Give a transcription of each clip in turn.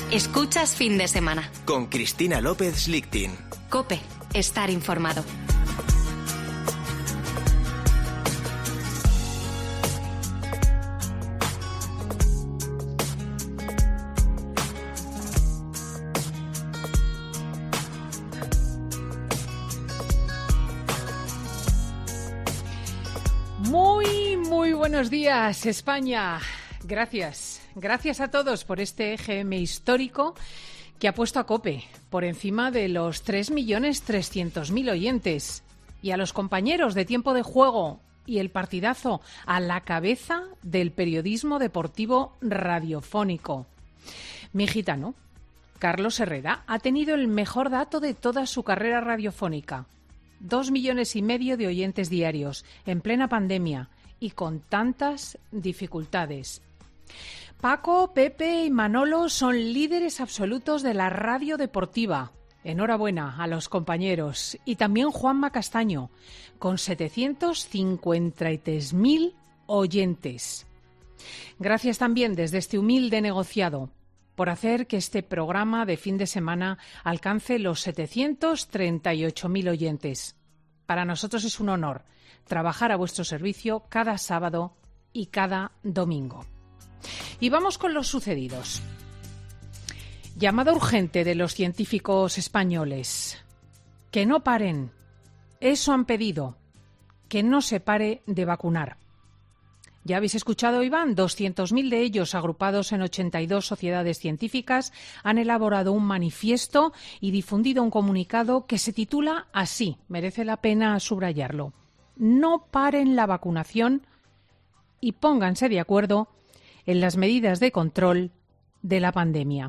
Escuchas Fin de Semana. Con Cristina López Lichtin. COPE. Estar informado. Muy buenos días, España. Gracias a todos por este EGM histórico que ha puesto a COPE por encima de los 3.300.000 oyentes, y a los compañeros de Tiempo de Juego y El Partidazo a la cabeza del periodismo deportivo radiofónico. Mi gitano, Carlos Herrera, ha tenido el mejor dato de toda su carrera radiofónica: 2,5 millones de oyentes diarios en plena pandemia y con tantas dificultades. Paco, Pepe y Manolo son líderes absolutos de la radio deportiva. Enhorabuena a los compañeros. Y también Juanma Castaño, con 753.000 oyentes. Gracias también desde este humilde negociado por hacer que este programa de fin de semana alcance los 738.000 oyentes. Para nosotros es un honor trabajar a vuestro servicio cada sábado y cada domingo. Y vamos con los sucedidos. Llamada urgente de los científicos españoles. Que no paren. Eso han pedido. Que no se pare de vacunar. Ya habéis escuchado, Iván, 200.000 de ellos, agrupados en 82 sociedades científicas, han elaborado un manifiesto y difundido un comunicado que se titula así, merece la pena subrayarlo: no paren la vacunación y pónganse de acuerdo en las medidas de control de la pandemia.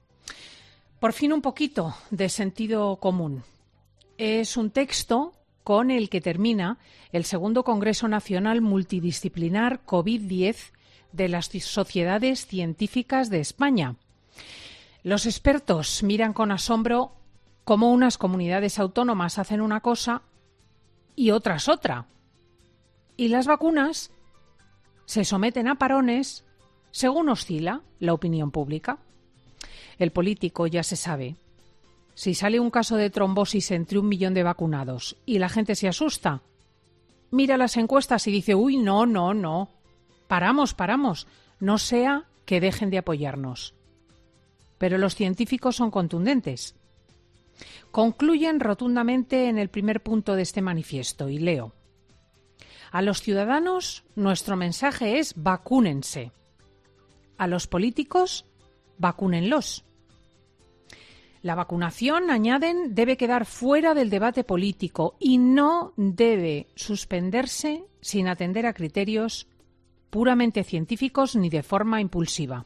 Por fin un poquito de sentido común. Es un texto con el que termina el segundo Congreso Nacional Multidisciplinar COVID-10 de las sociedades científicas de España. Los expertos miran con asombro cómo unas comunidades autónomas hacen una cosa y otras otra. Y las vacunas se someten a parones según oscila la opinión pública. El político ya se sabe. Si sale un caso de trombosis entre 1 millón de vacunados y la gente se asusta, mira las encuestas y dice: uy, no, paramos, no sea que dejen de apoyarnos. Pero los científicos son contundentes. Concluyen rotundamente en el primer punto de este manifiesto, y leo: a los ciudadanos nuestro mensaje es: vacúnense. A los políticos, vacúnenlos. La vacunación, añaden, debe quedar fuera del debate político y no debe suspenderse sin atender a criterios puramente científicos ni de forma impulsiva.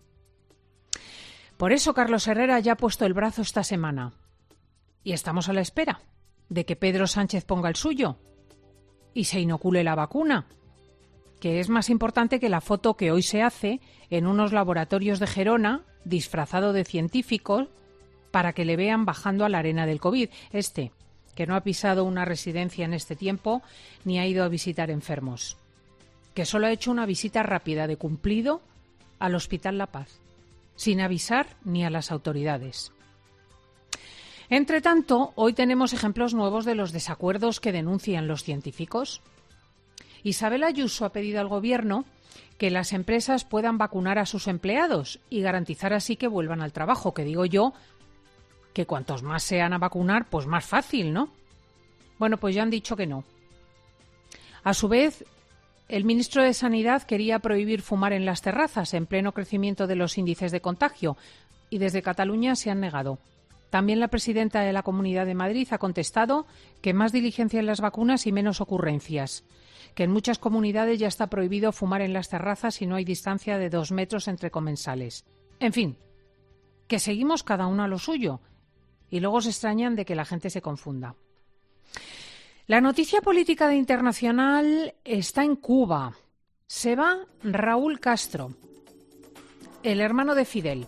Por eso Carlos Herrera ya ha puesto el brazo esta semana y estamos a la espera de que Pedro Sánchez ponga el suyo y se inocule la vacuna, que es más importante que la foto que hoy se hace en unos laboratorios de Gerona, disfrazado de científico, para que le vean bajando a la arena del COVID. Que no ha pisado una residencia en este tiempo ni ha ido a visitar enfermos. Que solo ha hecho una visita rápida de cumplido al Hospital La Paz, sin avisar ni a las autoridades. Entre tanto, hoy tenemos ejemplos nuevos de los desacuerdos que denuncian los científicos. Isabel Ayuso ha pedido al Gobierno que las empresas puedan vacunar a sus empleados y garantizar así que vuelvan al trabajo, que digo yo que cuantos más sean a vacunar, pues más fácil, ¿no? Bueno, pues ya han dicho que no. A su vez, el ministro de Sanidad quería prohibir fumar en las terrazas en pleno crecimiento de los índices de contagio y desde Cataluña se han negado. También la presidenta de la Comunidad de Madrid ha contestado que más diligencia en las vacunas y menos ocurrencias, que en muchas comunidades ya está prohibido fumar en las terrazas si no hay distancia de 2 metros entre comensales. En fin, que seguimos cada uno a lo suyo y luego se extrañan de que la gente se confunda. La noticia política de internacional está en Cuba. Se va Raúl Castro, el hermano de Fidel.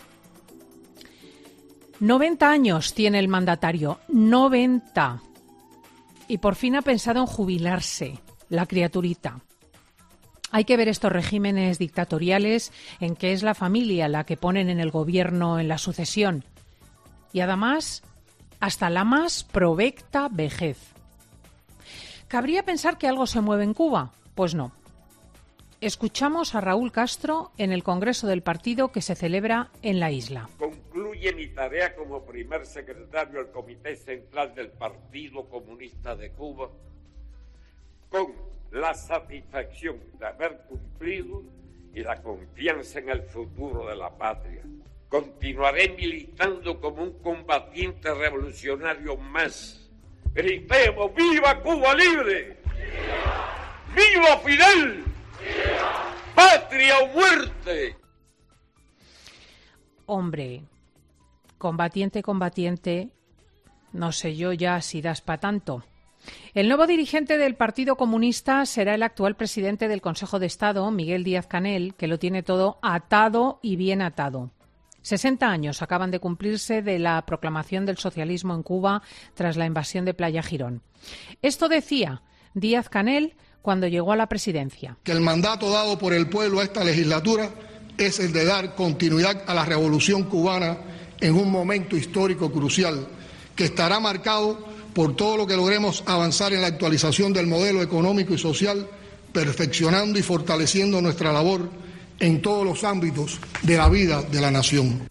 90 años tiene el mandatario, 90. Y por fin ha pensado en jubilarse, la criaturita. Hay que ver estos regímenes dictatoriales en que es la familia la que ponen en el gobierno en la sucesión. Y además, hasta la más provecta vejez. ¿Cabría pensar que algo se mueve en Cuba? Pues no. Escuchamos a Raúl Castro en el Congreso del Partido que se celebra en la isla. Concluye mi tarea como primer secretario del Comité Central del Partido Comunista de Cuba con la satisfacción de haber cumplido y la confianza en el futuro de la patria. Continuaré militando como un combatiente revolucionario más. Gritemos, ¡viva Cuba libre! ¡Viva Fidel! ¡Viva! ¡Patria o muerte! Hombre, combatiente, no sé yo ya si das pa' tanto. El nuevo dirigente del Partido Comunista será el actual presidente del Consejo de Estado, Miguel Díaz-Canel, que lo tiene todo atado y bien atado. 60 años acaban de cumplirse de la proclamación del socialismo en Cuba tras la invasión de Playa Girón. Esto decía Díaz-Canel cuando llegó a la presidencia. Que el mandato dado por el pueblo a esta legislatura es el de dar continuidad a la revolución cubana en un momento histórico crucial que estará marcado por todo lo que logremos avanzar en la actualización del modelo económico y social, perfeccionando y fortaleciendo nuestra labor en todos los ámbitos de la vida de la nación.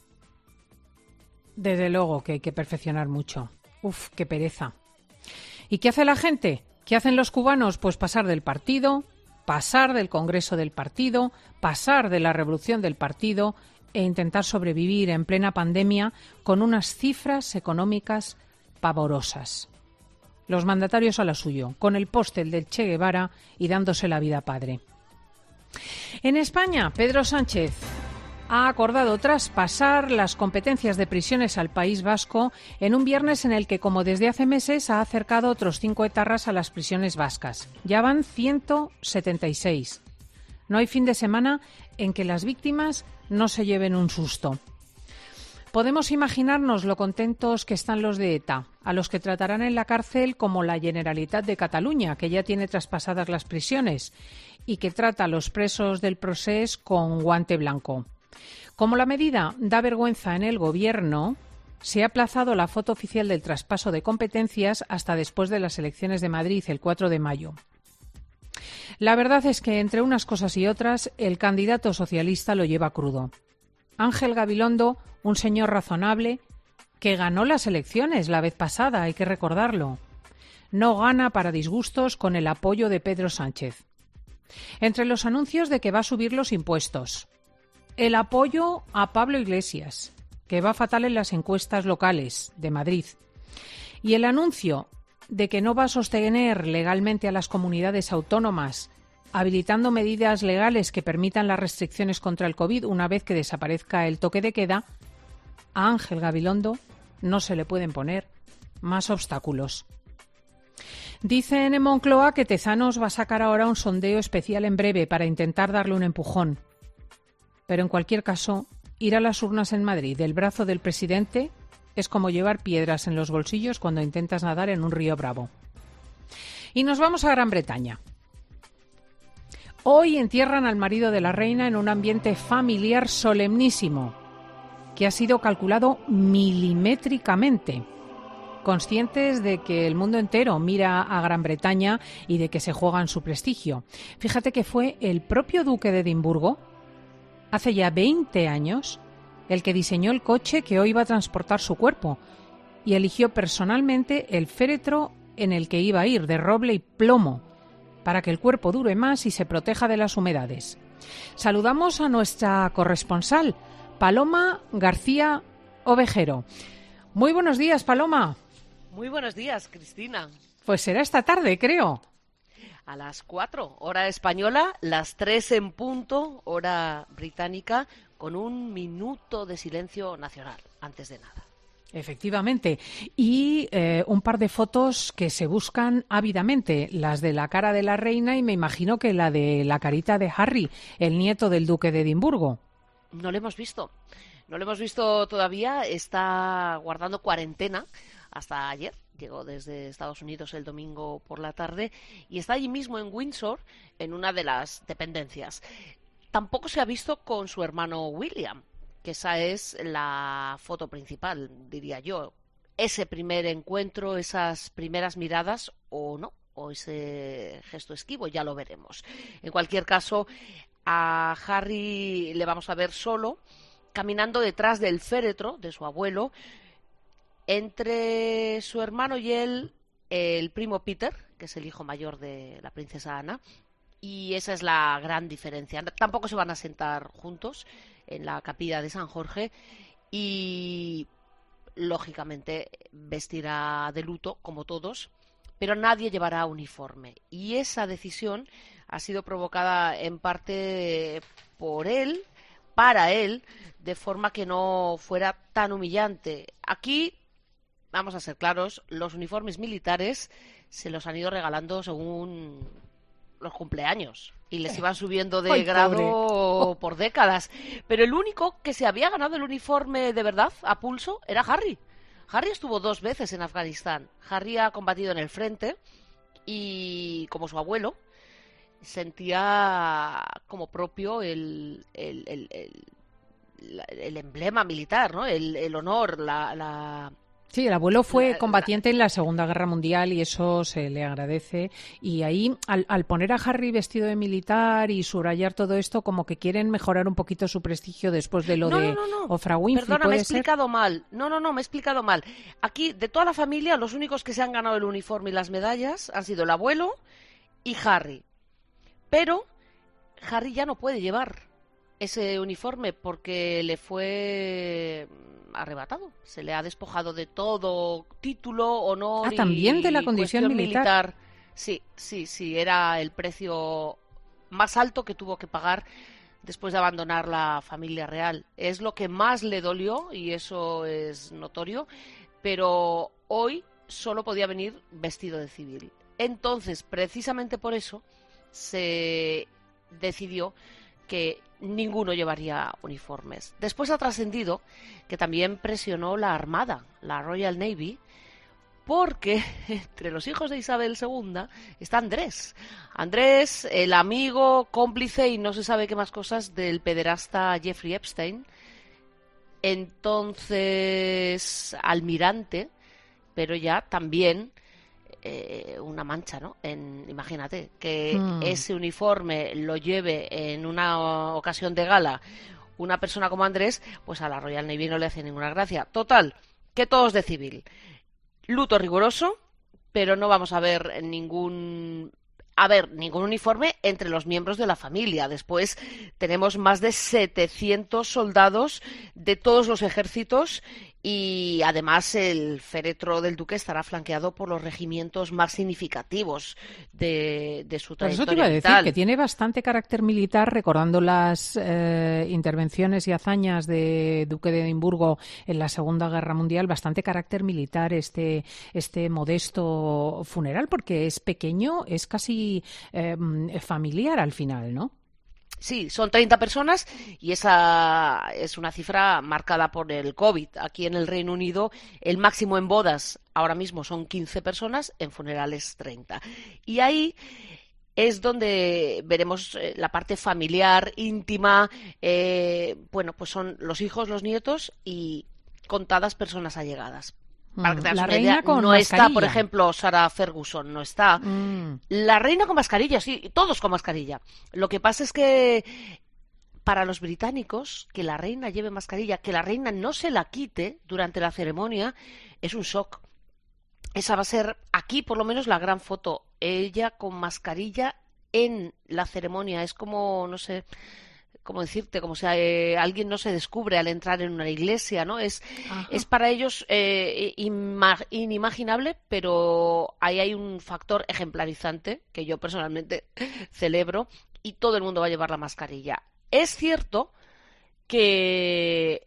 Desde luego que hay que perfeccionar mucho. Uf, qué pereza. ¿Y qué hace la gente? ¿Qué hacen los cubanos? Pues pasar del partido, pasar del Congreso del partido, pasar de la revolución del partido e intentar sobrevivir en plena pandemia con unas cifras económicas pavorosas. Los mandatarios a lo suyo, con el póster del Che Guevara y dándose la vida padre. En España, Pedro Sánchez ha acordado traspasar las competencias de prisiones al País Vasco en un viernes en el que, como desde hace meses, ha acercado otros 5 etarras a las prisiones vascas. Ya van 176. No hay fin de semana en que las víctimas no se lleven un susto. Podemos imaginarnos lo contentos que están los de ETA, a los que tratarán en la cárcel como la Generalitat de Cataluña, que ya tiene traspasadas las prisiones y que trata a los presos del Procés con guante blanco. Como la medida da vergüenza en el Gobierno, se ha aplazado la foto oficial del traspaso de competencias hasta después de las elecciones de Madrid, el 4 de mayo. La verdad es que, entre unas cosas y otras, el candidato socialista lo lleva crudo. Ángel Gabilondo, un señor razonable, que ganó las elecciones la vez pasada, hay que recordarlo. No gana para disgustos con el apoyo de Pedro Sánchez. Entre los anuncios de que va a subir los impuestos, el apoyo a Pablo Iglesias, que va fatal en las encuestas locales de Madrid, y el anuncio de que no va a sostener legalmente a las comunidades autónomas, habilitando medidas legales que permitan las restricciones contra el COVID una vez que desaparezca el toque de queda, a Ángel Gabilondo no se le pueden poner más obstáculos. Dicen en Moncloa que Tezanos va a sacar ahora un sondeo especial en breve para intentar darle un empujón. Pero en cualquier caso, ir a las urnas en Madrid del brazo del presidente es como llevar piedras en los bolsillos cuando intentas nadar en un río bravo. Y nos vamos a Gran Bretaña. Hoy entierran al marido de la reina en un ambiente familiar solemnísimo, que ha sido calculado milimétricamente, conscientes de que el mundo entero mira a Gran Bretaña y de que se juegan su prestigio. Fíjate que fue el propio duque de Edimburgo, hace ya 20 años, el que diseñó el coche que hoy va a transportar su cuerpo y eligió personalmente el féretro en el que iba a ir, de roble y plomo, para que el cuerpo dure más y se proteja de las humedades. Saludamos a nuestra corresponsal, Paloma García Ovejero. Muy buenos días, Paloma. Muy buenos días, Cristina. Pues será esta tarde, creo. A las 4, hora española, las 3 en punto, hora británica, con un minuto de silencio nacional, antes de nada. Efectivamente. Y un par de fotos que se buscan ávidamente, las de la cara de la reina y me imagino que la de la carita de Harry, el nieto del duque de Edimburgo. No lo hemos visto. No lo hemos visto todavía, está guardando cuarentena, hasta ayer. Llegó desde Estados Unidos el domingo por la tarde y está allí mismo en Windsor, en una de las dependencias. Tampoco se ha visto con su hermano William, que esa es la foto principal, diría yo. Ese primer encuentro, esas primeras miradas, o no, o ese gesto esquivo, ya lo veremos. En cualquier caso, a Harry le vamos a ver solo, caminando detrás del féretro de su abuelo. Entre su hermano y él, el primo Peter, que es el hijo mayor de la princesa Ana, y esa es la gran diferencia. Tampoco se van a sentar juntos en la capilla de San Jorge y, lógicamente, vestirá de luto, como todos, pero nadie llevará uniforme. Y esa decisión ha sido provocada en parte por él, para él, de forma que no fuera tan humillante. Aquí, vamos a ser claros, los uniformes militares se los han ido regalando según los cumpleaños y les iban subiendo de grado por décadas. Pero el único que se había ganado el uniforme de verdad, a pulso, era Harry. Harry estuvo 2 veces en Afganistán. Harry ha combatido en el frente y, como su abuelo, sentía como propio el emblema militar, ¿no? El honor, Sí, el abuelo fue combatiente en la Segunda Guerra Mundial y eso se le agradece. Y ahí, al poner a Harry vestido de militar y subrayar todo esto, como que quieren mejorar un poquito su prestigio después de lo de Oprah Winfrey. Perdona, me he explicado mal. No, me he explicado mal. Aquí, de toda la familia, los únicos que se han ganado el uniforme y las medallas han sido el abuelo y Harry. Pero Harry ya no puede llevar ese uniforme porque le fue arrebatado. Se le ha despojado de todo título, honor también de la condición militar. Sí, era el precio más alto que tuvo que pagar después de abandonar la familia real. Es lo que más le dolió y eso es notorio, pero hoy solo podía venir vestido de civil. Entonces, precisamente por eso, se decidió que ninguno llevaría uniformes. Después ha trascendido que también presionó la Armada, la Royal Navy, porque entre los hijos de Isabel II está Andrés. Andrés, el amigo, cómplice y no se sabe qué más cosas del pederasta Jeffrey Epstein. Entonces, almirante, pero ya también una mancha, ¿no? Imagínate que ese uniforme lo lleve en una ocasión de gala una persona como Andrés, pues a la Royal Navy no le hace ninguna gracia. Total, que todos de civil. Luto riguroso, pero no vamos a ver ningún uniforme entre los miembros de la familia. Después tenemos más de 700 soldados de todos los ejércitos y además el féretro del duque estará flanqueado por los regimientos más significativos de su trayectoria. Por eso te iba a decir que tiene bastante carácter militar, recordando las intervenciones y hazañas de duque de Edimburgo en la Segunda Guerra Mundial, bastante carácter militar este modesto funeral, porque es pequeño, es casi familiar al final, ¿no? Sí, son 30 personas y esa es una cifra marcada por el COVID. Aquí en el Reino Unido el máximo en bodas ahora mismo son 15 personas, en funerales 30. Y ahí es donde veremos la parte familiar, íntima, pues son los hijos, los nietos y contadas personas allegadas. Para que te hagas una idea, no está, por ejemplo, Sarah Ferguson, no está. La reina con mascarilla, sí, todos con mascarilla. Lo que pasa es que para los británicos, que la reina lleve mascarilla, que la reina no se la quite durante la ceremonia, es un shock. Esa va a ser, aquí por lo menos, la gran foto. Ella con mascarilla en la ceremonia. Es como, no sé cómo decirte, como si alguien no se descubre al entrar en una iglesia, ¿no? Es para ellos inimaginable, pero ahí hay un factor ejemplarizante que yo personalmente celebro y todo el mundo va a llevar la mascarilla. Es cierto que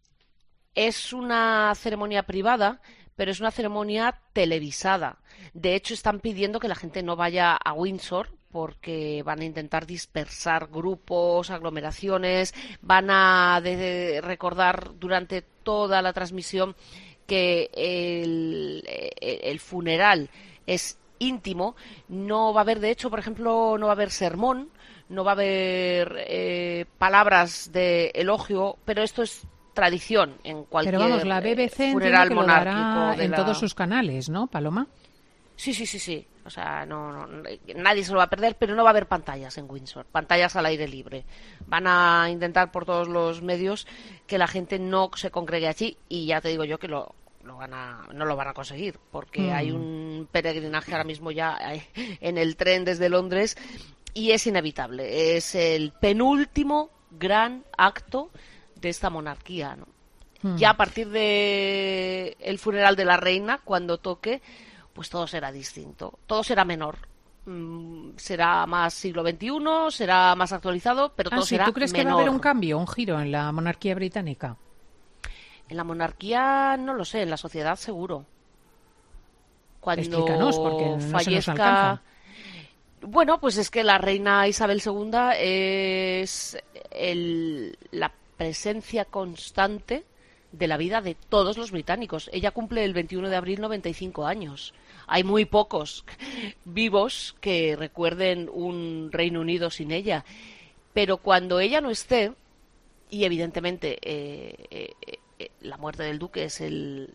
es una ceremonia privada, pero es una ceremonia televisada. De hecho, están pidiendo que la gente no vaya a Windsor porque van a intentar dispersar grupos, aglomeraciones, van a recordar durante toda la transmisión que el funeral es íntimo, no va a haber, de hecho, por ejemplo, no va a haber sermón, no va a haber palabras de elogio, pero esto es tradición en cualquier pero vamos, la BBC funeral que lo dará monárquico. en todos sus canales, ¿no, Paloma? Sí. O sea, no, nadie se lo va a perder, pero no va a haber pantallas en Windsor, pantallas al aire libre. Van a intentar por todos los medios que la gente no se congregue allí, y ya te digo yo que no lo van a conseguir, porque hay un peregrinaje ahora mismo ya en el tren desde Londres y es inevitable. Es el penúltimo gran acto de esta monarquía, ¿no? Ya a partir de el funeral de la reina, cuando toque, pues todo será distinto, todo será menor. Será más siglo XXI, será más actualizado, pero todo será menor. ¿Tú crees que va a haber un cambio, un giro en la monarquía británica? En la monarquía no lo sé, en la sociedad seguro. Cuando Explícanos, porque no fallezca... se nos alcanza. Bueno, pues es que la reina Isabel II es la presencia constante de la vida de todos los británicos. Ella cumple el 21 de abril 95 años. Hay muy pocos vivos que recuerden un Reino Unido sin ella. Pero cuando ella no esté, y evidentemente la muerte del duque es el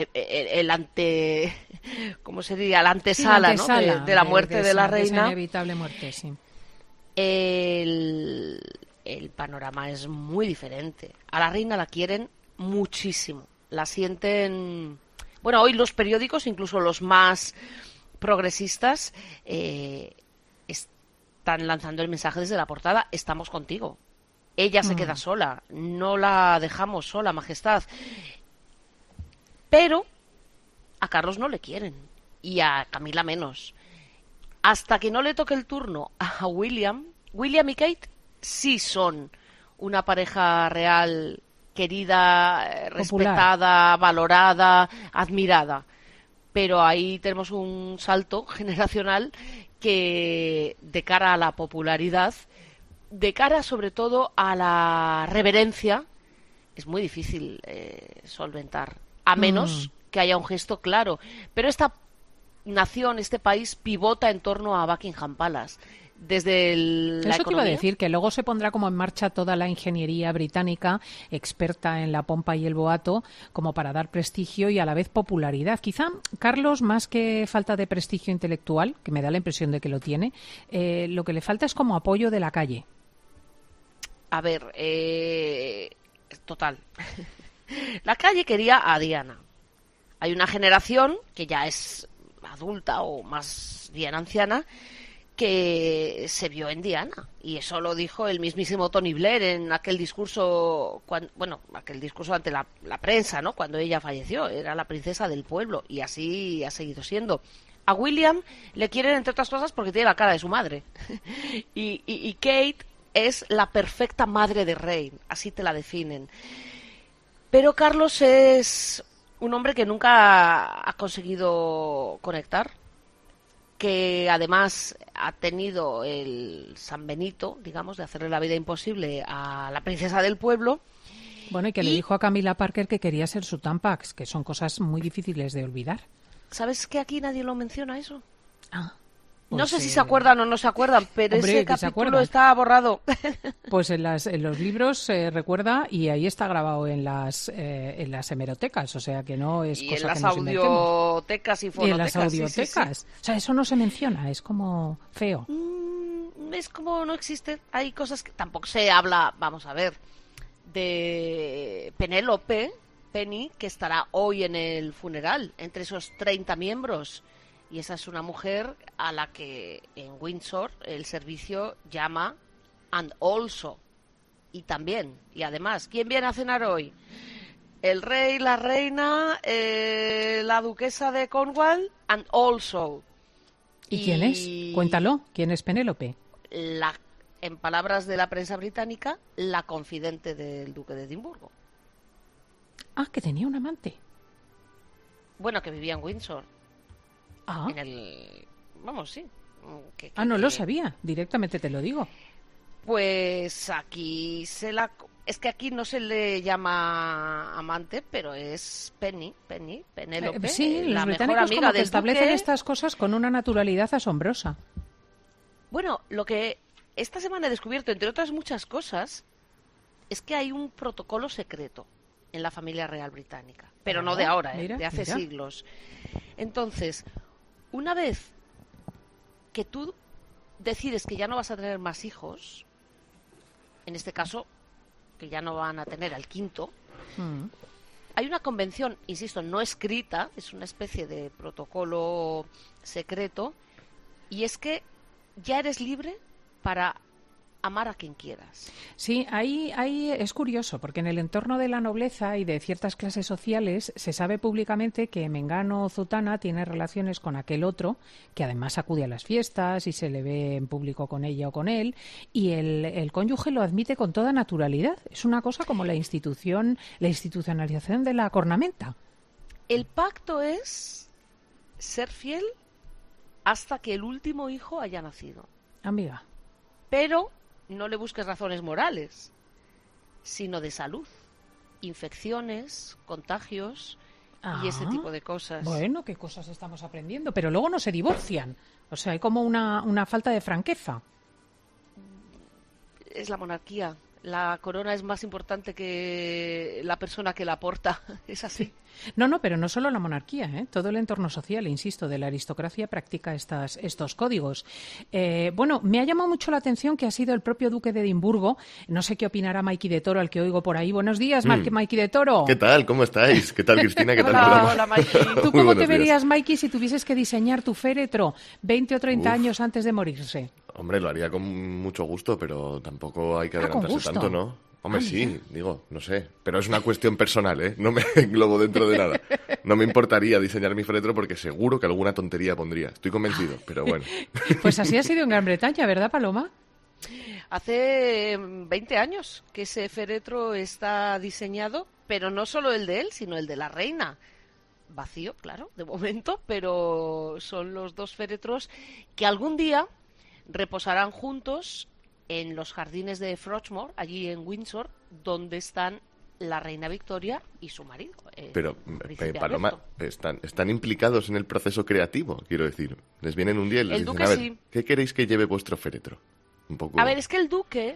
¿cómo se diría? La antesala, ¿no? de la muerte de la reina. Esa inevitable muerte, sí. El panorama es muy diferente. A la reina la quieren muchísimo. La sienten... Bueno, hoy los periódicos, incluso los más progresistas, están lanzando el mensaje desde la portada: estamos contigo. Ella se queda sola, no la dejamos sola, Majestad. Pero a Carlos no le quieren, y a Camila menos. Hasta que no le toque el turno a William y Kate sí son una pareja real, querida, respetada, valorada, admirada. Pero ahí tenemos un salto generacional que, de cara a la popularidad, de cara sobre todo a la reverencia, es muy difícil solventar, a menos que haya un gesto claro. Pero esta nación, este país, pivota en torno a Buckingham Palace. Desde la Eso economía. te iba a decir, que luego se pondrá como en marcha toda la ingeniería británica, experta en la pompa y el boato, como para dar prestigio y a la vez popularidad. Quizá Carlos, más que falta de prestigio intelectual, que me da la impresión de que lo tiene, lo que le falta es como apoyo de la calle. A ver, total. La calle quería a Diana. Hay una generación que ya es adulta o más bien anciana que se vio en Diana, y eso lo dijo el mismísimo Tony Blair en aquel discurso, aquel discurso ante la prensa, ¿no? Cuando ella falleció, era la princesa del pueblo, y así ha seguido siendo. A William le quieren, entre otras cosas, porque tiene la cara de su madre, y Kate es la perfecta madre de rey, así te la definen. Pero Carlos es un hombre que nunca ha conseguido conectar, que además ha tenido el San Benito, digamos, de hacerle la vida imposible a la princesa del pueblo. Bueno, y que le dijo a Camila Parker que quería ser su Tampax, que son cosas muy difíciles de olvidar. ¿Sabes que aquí nadie lo menciona eso? Ah. Pues no sé si se acuerdan o no se acuerdan, pero ese capítulo está borrado. Pues en los libros se recuerda, y ahí está grabado en las hemerotecas, o sea que no es cosa que nos inventemos. Y en las audiotecas y fonotecas. Y en las audiotecas. Sí. O sea, eso no se menciona, es como feo. Es como no existe. Hay cosas que tampoco se habla, vamos a ver, de Penny, que estará hoy en el funeral, entre esos 30 miembros. Y esa es una mujer a la que en Windsor el servicio llama and also. Y también, y además, ¿quién viene a cenar hoy? El rey, la reina, la duquesa de Cornwall and also. ¿Y quién es? Cuéntalo, ¿quién es Penélope? En palabras de la prensa británica, la confidente del duque de Edimburgo. Ah, que tenía un amante. Bueno, que vivía en Windsor. Ah. Vamos, sí. No lo sabía, directamente te lo digo. Pues aquí Es que aquí no se le llama amante, pero es Penélope, sí, la los mejor británicos amiga como que del establecen duque. estas cosas con una naturalidad asombrosa. Bueno, lo que esta semana he descubierto, entre otras muchas cosas, es que hay un protocolo secreto en la familia real británica, pero no de ahora, mira, de hace mira. siglos. Entonces, una vez que tú decides que ya no vas a tener más hijos, en este caso, que ya no van a tener al quinto, hay una convención, insisto, no escrita, es una especie de protocolo secreto, y es que ya eres libre para amar a quien quieras. Sí, ahí es curioso, porque en el entorno de la nobleza y de ciertas clases sociales se sabe públicamente que Mengano o Zutana tiene relaciones con aquel otro, que además acude a las fiestas y se le ve en público con ella o con él, y el cónyuge lo admite con toda naturalidad. Es una cosa como la institucionalización de la cornamenta. El pacto es ser fiel hasta que el último hijo haya nacido. Amiga. Pero no le busques razones morales, sino de salud. Infecciones, contagios y ese tipo de cosas. Bueno, qué cosas estamos aprendiendo. Pero luego no se divorcian. O sea, hay como una falta de franqueza. Es la monarquía. La corona es más importante que la persona que la porta. Es así. No, pero no solo la monarquía, ¿eh? Todo el entorno social, insisto, de la aristocracia practica estos códigos. Bueno, me ha llamado mucho la atención que ha sido el propio duque de Edimburgo. No sé qué opinará Maiki de Toro, al que oigo por ahí. Buenos días, Maiki de Toro. ¿Qué tal? ¿Cómo estáis? ¿Qué tal, Cristina? ¿Qué tal, Paloma? Hola, Maiki. ¿Tú cómo te verías, Maiki, si tuvieses que diseñar tu féretro 20 o 30 años antes de morirse? Hombre, lo haría con mucho gusto, pero tampoco hay que adelantarse tanto, ¿no? Hombre, sí, digo, no sé. Pero es una cuestión personal, ¿eh? No me englobo dentro de nada. No me importaría diseñar mi féretro porque seguro que alguna tontería pondría. Estoy convencido, pero bueno. Pues así ha sido en Gran Bretaña, ¿verdad, Paloma? Hace 20 años que ese féretro está diseñado, pero no solo el de él, sino el de la reina. Vacío, claro, de momento, pero son los dos féretros que algún día reposarán juntos en los jardines de Frochmore, allí en Windsor, donde están la reina Victoria y su marido. Pero, príncipe Paloma, Alberto. están implicados en el proceso creativo, quiero decir. Les vienen un día y les El dicen, duque a ver, sí. ¿qué queréis que lleve vuestro féretro? Un poco... A ver, es que el duque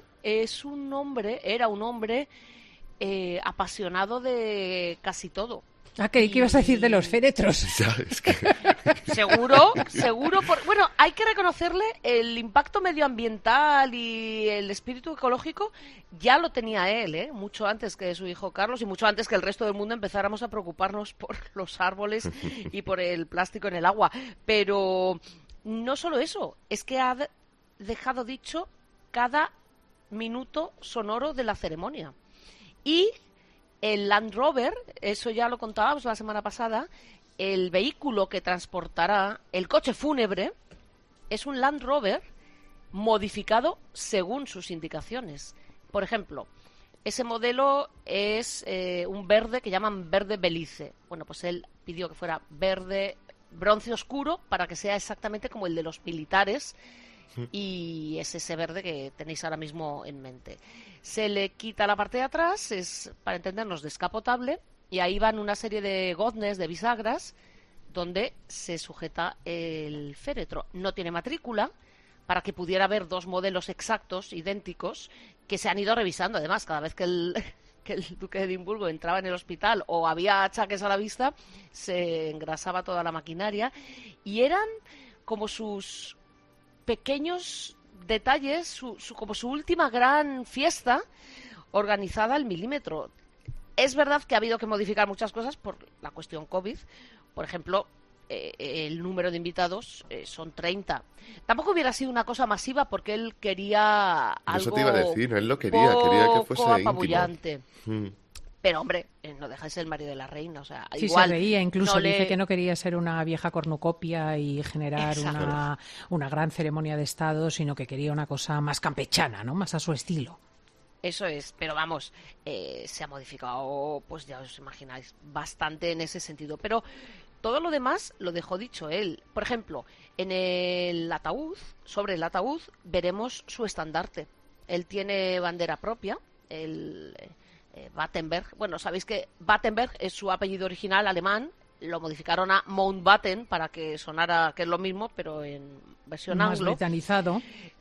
era un hombre apasionado de casi todo. Ah, ¿qué ibas a decir de los féretros? Ya, es que... Seguro. Bueno, hay que reconocerle el impacto medioambiental y el espíritu ecológico ya lo tenía él, ¿eh? Mucho antes que su hijo Carlos y mucho antes que el resto del mundo empezáramos a preocuparnos por los árboles y por el plástico en el agua. Pero no solo eso, es que ha dejado dicho cada minuto sonoro de la ceremonia. Y el Land Rover, eso ya lo contábamos la semana pasada, el vehículo que transportará, el coche fúnebre, es un Land Rover modificado según sus indicaciones. Por ejemplo, ese modelo es un verde que llaman verde Belice. Bueno, pues él pidió que fuera verde bronce oscuro para que sea exactamente como el de los militares, y es ese verde que tenéis ahora mismo en mente. Se le quita la parte de atrás, es, para entendernos, descapotable, y ahí van una serie de goznes, de bisagras, donde se sujeta el féretro. No tiene matrícula, para que pudiera haber dos modelos exactos, idénticos, que se han ido revisando. Además, cada vez que el duque de Edimburgo entraba en el hospital o había achaques a la vista, se engrasaba toda la maquinaria, y eran como sus pequeños detalles, como su última gran fiesta organizada al milímetro. Es verdad que ha habido que modificar muchas cosas por la cuestión COVID. Por ejemplo, el número de invitados son 30. Tampoco hubiera sido una cosa masiva porque él quería algo Eso te iba a decir, él lo quería que fuese apabullante. íntimo. Pero, hombre, no deja de ser el marido de la reina. O sea, Sí, igual se veía, incluso no dice que no quería ser una vieja cornucopia y generar una gran ceremonia de Estado, sino que quería una cosa más campechana, ¿no? Más a su estilo. Eso es, pero vamos, se ha modificado, pues ya os imagináis, bastante en ese sentido. Pero todo lo demás lo dejó dicho él. Por ejemplo, en el ataúd, sobre el ataúd, veremos su estandarte. Él tiene bandera propia, Battenberg. Bueno, sabéis que Battenberg es su apellido original alemán, lo modificaron a Mountbatten para que sonara que es lo mismo, pero en versión más anglo. britanizado.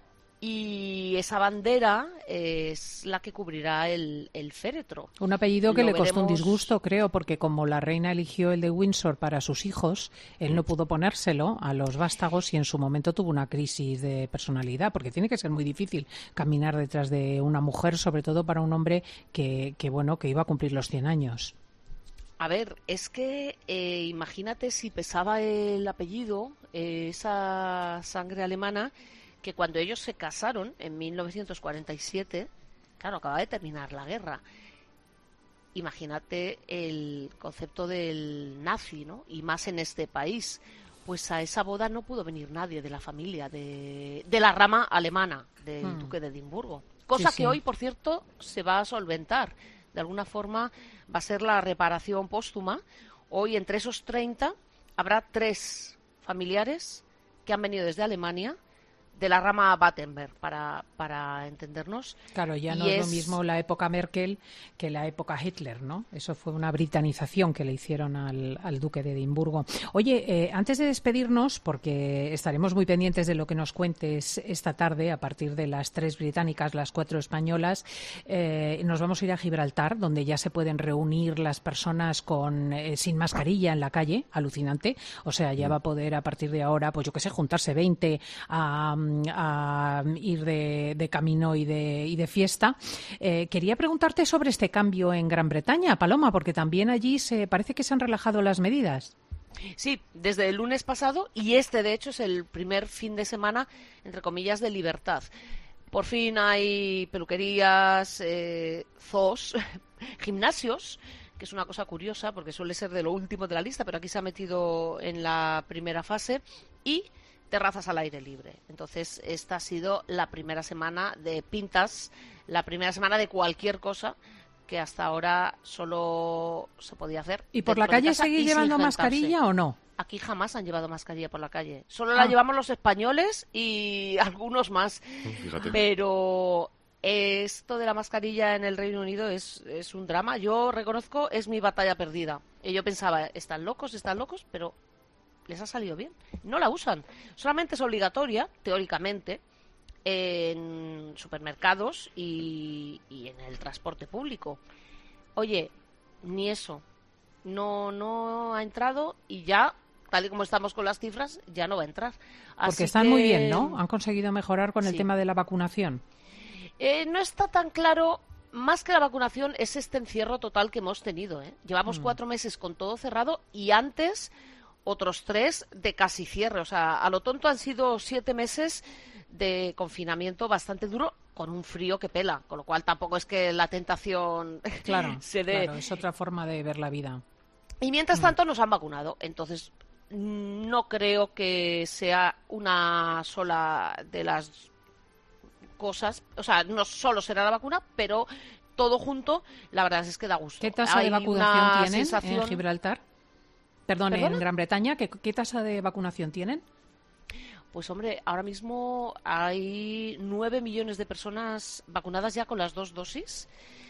Y esa bandera es la que cubrirá el féretro. Un apellido que le costó un veremos... disgusto, creo, porque como la reina eligió el de Windsor para sus hijos, él no pudo ponérselo a los vástagos y en su momento tuvo una crisis de personalidad, porque tiene que ser muy difícil caminar detrás de una mujer, sobre todo para un hombre que iba a cumplir los 100 años. A ver, es que imagínate si pesaba el apellido, esa sangre alemana, que cuando ellos se casaron en 1947, claro, acaba de terminar la guerra. Imagínate el concepto del nazi, ¿no? Y más en este país. Pues a esa boda no pudo venir nadie de la familia, de la rama alemana del duque de Edimburgo. Cosa que hoy, por cierto, se va a solventar. De alguna forma va a ser la reparación póstuma. Hoy, entre esos 30, habrá 3 familiares que han venido desde Alemania, de la rama Battenberg, para entendernos. Claro, ya no es lo mismo la época Merkel que la época Hitler, ¿no? Eso fue una britanización que le hicieron al duque de Edimburgo. Oye, antes de despedirnos, porque estaremos muy pendientes de lo que nos cuentes esta tarde, a partir de las 3 británicas, las 4 españolas, nos vamos a ir a Gibraltar, donde ya se pueden reunir las personas sin mascarilla en la calle, alucinante. O sea, ya va a poder a partir de ahora, pues yo qué sé, juntarse 20 a ir de camino y de fiesta. Quería preguntarte sobre este cambio en Gran Bretaña, Paloma, porque también allí parece que se han relajado las medidas. Sí, desde el lunes pasado, y de hecho es el primer fin de semana, entre comillas, de libertad. Por fin hay peluquerías, zoos, gimnasios, que es una cosa curiosa porque suele ser de lo último de la lista, pero aquí se ha metido en la primera fase, y terrazas al aire libre. Entonces, esta ha sido la primera semana de pintas, la primera semana de cualquier cosa que hasta ahora solo se podía hacer. ¿Y por la calle seguís llevando mascarilla o no? Aquí jamás han llevado mascarilla por la calle. Solo la llevamos los españoles y algunos más. Fíjate. Pero esto de la mascarilla en el Reino Unido es un drama. Yo reconozco, es mi batalla perdida. Y yo pensaba, están locos, pero les ha salido bien. No la usan. Solamente es obligatoria, teóricamente, en supermercados y en el transporte público. Oye, ni eso. No ha entrado y ya, tal y como estamos con las cifras, ya no va a entrar. Porque están muy bien, ¿no? Han conseguido mejorar con el tema de la vacunación. No está tan claro. Más que la vacunación es este encierro total que hemos tenido. Llevamos 4 meses con todo cerrado y antes otros 3 de casi cierre. O sea, a lo tonto han sido 7 meses de confinamiento bastante duro, con un frío que pela, con lo cual tampoco es que la tentación se dé. Claro, es otra forma de ver la vida. Y mientras tanto nos han vacunado, entonces no creo que sea una sola de las cosas, o sea, no solo será la vacuna, pero todo junto, la verdad es que da gusto. ¿Qué tasa de vacunación tienen en Gibraltar? Perdón, en Gran Bretaña, ¿qué tasa de vacunación tienen? Pues hombre, ahora mismo hay 9 millones de personas vacunadas ya con las 2 dosis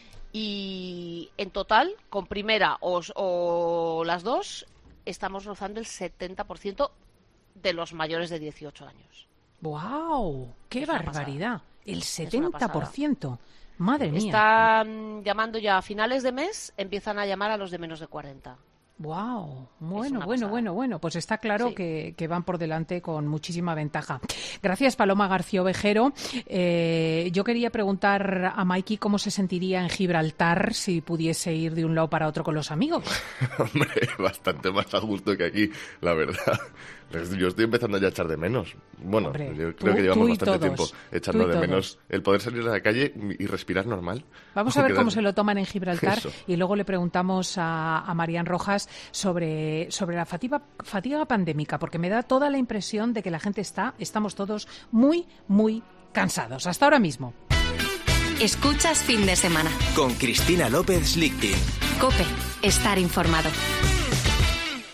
y en total, con primera o las 2, estamos rozando el 70% de los mayores de 18 años. ¡Guau! ¡Qué barbaridad! El 70%. Madre mía. Están llamando ya a finales de mes, empiezan a llamar a los de menos de 40. Wow, bueno, pues está claro que van por delante con muchísima ventaja. Gracias, Paloma García Ovejero. Yo quería preguntar a Maiki cómo se sentiría en Gibraltar si pudiese ir de un lado para otro con los amigos. Hombre, bastante más a gusto que aquí, la verdad. Yo estoy empezando ya a echar de menos. Bueno, hombre, yo creo que llevamos bastante tiempo echando de menos el poder salir a la calle y respirar normal. Vamos a ver cómo se lo toman en Gibraltar. Eso. Y luego le preguntamos a Marian Rojas sobre la fatiga pandémica, porque me da toda la impresión de que la gente estamos todos muy, muy cansados. Hasta ahora mismo. Escuchas Fin de Semana. Con Cristina López Lichting. COPE. Estar informado.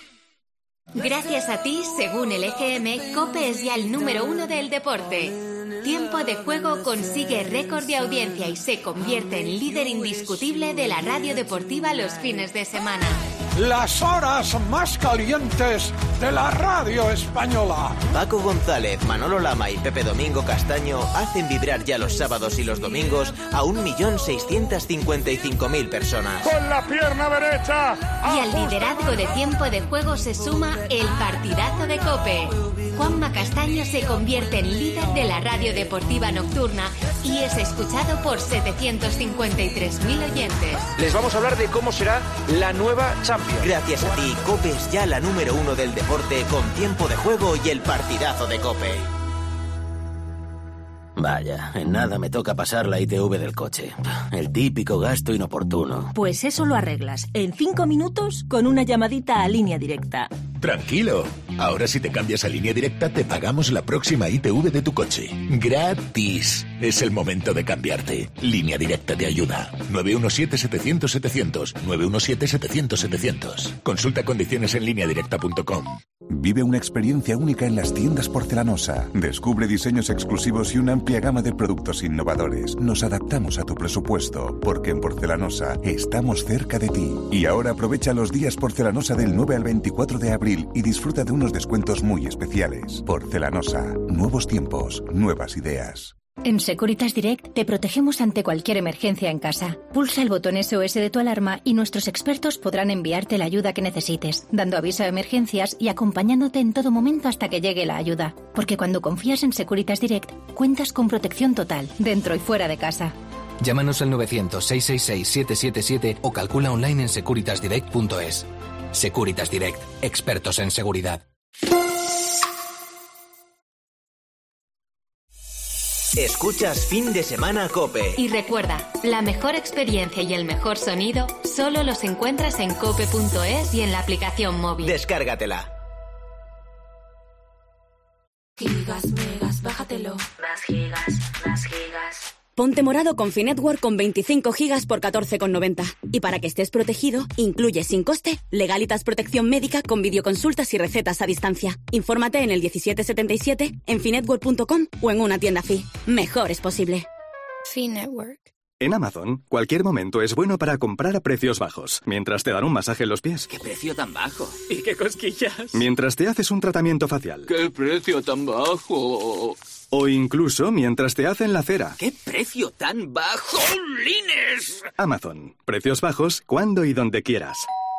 Gracias a ti, según el EGM, COPE es ya el número 1 del deporte. Tiempo de Juego consigue récord de audiencia y se convierte en líder indiscutible de la radio deportiva los fines de semana. Las horas más calientes de la radio española. Paco González, Manolo Lama y Pepe Domingo Castaño hacen vibrar ya los sábados y los domingos a 1.655.000 personas. Con la pierna derecha. Y al liderazgo de Tiempo de Juego se suma el partidazo de COPE. Juanma Castaño se convierte en líder de la radio deportiva nocturna y es escuchado por 753.000 oyentes. Les vamos a hablar de cómo será la nueva Champions. Gracias a ti, COPE es ya la número 1 del deporte con Tiempo de Juego y el partidazo de COPE. Vaya, en nada me toca pasar la ITV del coche. El típico gasto inoportuno. Pues eso lo arreglas en 5 minutos con una llamadita a Línea Directa. Tranquilo. Ahora si te cambias a Línea Directa te pagamos la próxima ITV de tu coche. ¡Gratis! Es el momento de cambiarte. Línea Directa te ayuda. 917-700-700. 917-700-700. Consulta condiciones en lineadirecta.com. Vive una experiencia única en las tiendas Porcelanosa. Descubre diseños exclusivos y una amplia gama de productos innovadores. Nos adaptamos a tu presupuesto, porque en Porcelanosa estamos cerca de ti. Y ahora aprovecha los días Porcelanosa del 9 al 24 de abril y disfruta de unos descuentos muy especiales. Porcelanosa. Nuevos tiempos, nuevas ideas. En Securitas Direct te protegemos ante cualquier emergencia en casa. Pulsa el botón SOS de tu alarma y nuestros expertos podrán enviarte la ayuda que necesites, dando aviso de emergencias y acompañándote en todo momento hasta que llegue la ayuda. Porque cuando confías en Securitas Direct, cuentas con protección total, dentro y fuera de casa. Llámanos al 900-666-777 o calcula online en securitasdirect.es. Securitas Direct, expertos en seguridad. Escuchas Fin de Semana COPE. Y recuerda, la mejor experiencia y el mejor sonido solo los encuentras en cope.es y en la aplicación móvil. Descárgatela. Gigas, megas, bájatelo. Más gigas, más gigas. Ponte morado con Finetwork con 25 gigas por 14,90. Y para que estés protegido, incluye sin coste Legalitas Protección Médica con videoconsultas y recetas a distancia. Infórmate en el 1777, en finetwork.com o en una tienda Fi. Mejor es posible. Finetwork. En Amazon, cualquier momento es bueno para comprar a precios bajos, mientras te dan un masaje en los pies. ¡Qué precio tan bajo! ¡Y qué cosquillas! Mientras te haces un tratamiento facial. ¡Qué precio tan bajo! O incluso mientras te hacen la cera. ¡Qué precio tan bajo! ¡Lines! Amazon. Precios bajos cuando y donde quieras.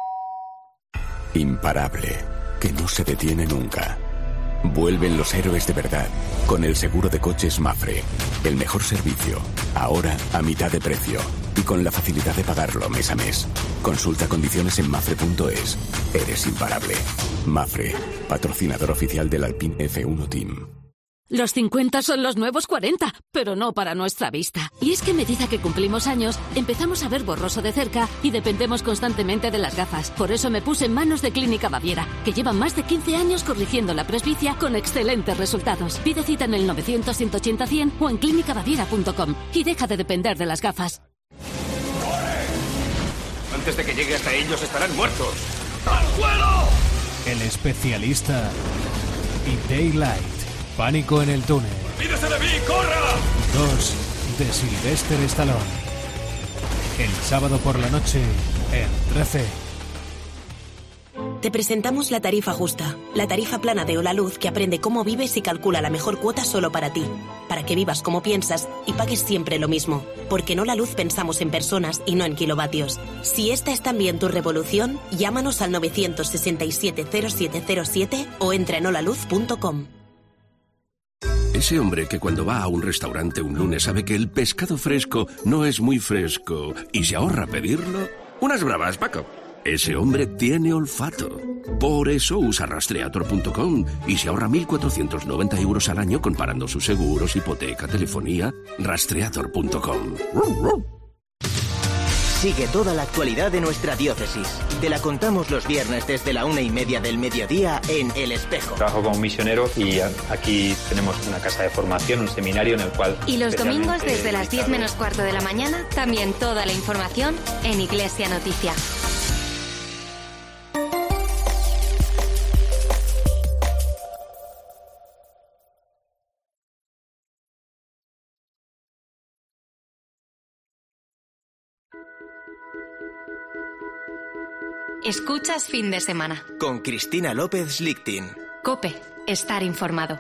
Imparable. Que no se detiene nunca. Vuelven los héroes de verdad. Con el seguro de coches Mapfre. El mejor servicio. Ahora a mitad de precio. Y con la facilidad de pagarlo mes a mes. Consulta condiciones en mapfre.es. Eres imparable. Mapfre. Patrocinador oficial del Alpine F1 Team. Los 50 son los nuevos 40, pero no para nuestra vista. Y es que a medida que cumplimos años, empezamos a ver borroso de cerca y dependemos constantemente de las gafas. Por eso me puse en manos de Clínica Baviera, que llevan más de 15 años corrigiendo la presbicia con excelentes resultados. Pide cita en el 900-180-100 o en clínicabaviera.com y deja de depender de las gafas. Antes de que llegue hasta ellos estarán muertos. ¡Al suelo! El especialista y Daylight. Pánico en el túnel. ¡Olvídese de mí! ¡Corra! 2 de Sylvester Stallone. El sábado por la noche en 13. Te presentamos la tarifa justa, la tarifa plana de Holaluz que aprende cómo vives y calcula la mejor cuota solo para ti, para que vivas como piensas y pagues siempre lo mismo, porque en Holaluz pensamos en personas y no en kilovatios. Si esta es también tu revolución, llámanos al 967-0707 o entra en holaluz.com. Ese hombre que cuando va a un restaurante un lunes sabe que el pescado fresco no es muy fresco y se ahorra pedirlo. Unas bravas, Paco. Ese hombre tiene olfato. Por eso usa Rastreator.com y se ahorra 1.490 euros al año comparando sus seguros, hipoteca, telefonía. Rastreator.com. Sigue toda la actualidad de nuestra diócesis. Te la contamos los viernes desde la 1:30 del mediodía en El Espejo. Trabajo como misionero y aquí tenemos una casa de formación, un seminario en el cual... Y los domingos desde las 10 menos cuarto de la mañana, también toda la información en Iglesia Noticia. Escuchas Fin de Semana. Con Cristina López Lichtin. COPE. Estar informado.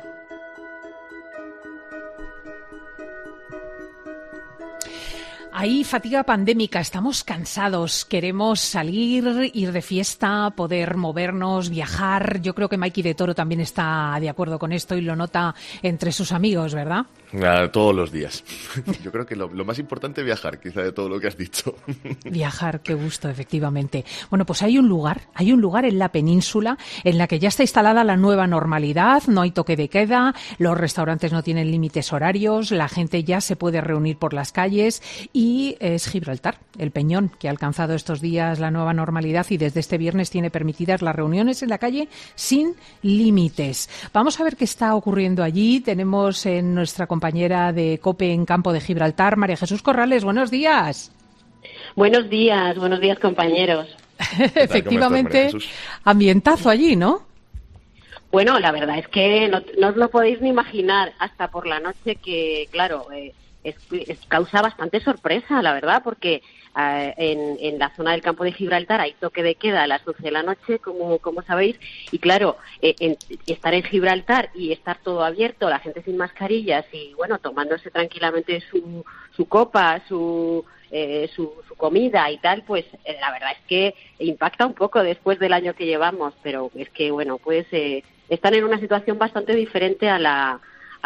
Hay fatiga pandémica, estamos cansados, queremos salir, ir de fiesta, poder movernos, viajar. Yo creo que Mikey de Toro también está de acuerdo con esto y lo nota entre sus amigos, ¿verdad? Todos los días. Yo creo que lo más importante es viajar, quizá, de todo lo que has dicho. Viajar, qué gusto, efectivamente. Bueno, pues hay un lugar en la península en la que ya está instalada la nueva normalidad, no hay toque de queda, los restaurantes no tienen límites horarios, la gente ya se puede reunir por las calles y es Gibraltar, el Peñón, que ha alcanzado estos días la nueva normalidad y desde este viernes tiene permitidas las reuniones en la calle sin límites. Vamos a ver qué está ocurriendo allí. Tenemos en nuestra compañera de COPE en Campo de Gibraltar, María Jesús Corrales. Buenos días. Buenos días compañeros. Efectivamente, ambientazo allí, ¿no? Bueno, la verdad es que no os lo podéis ni imaginar hasta por la noche que, claro, causa bastante sorpresa, la verdad, porque en la zona del Campo de Gibraltar hay toque de queda a las 12 de la noche, como sabéis, y claro, estar en Gibraltar y estar todo abierto, la gente sin mascarillas y, bueno, tomándose tranquilamente su copa, su comida y tal, pues la verdad es que impacta un poco después del año que llevamos, pero es que, bueno, pues están en una situación bastante diferente a la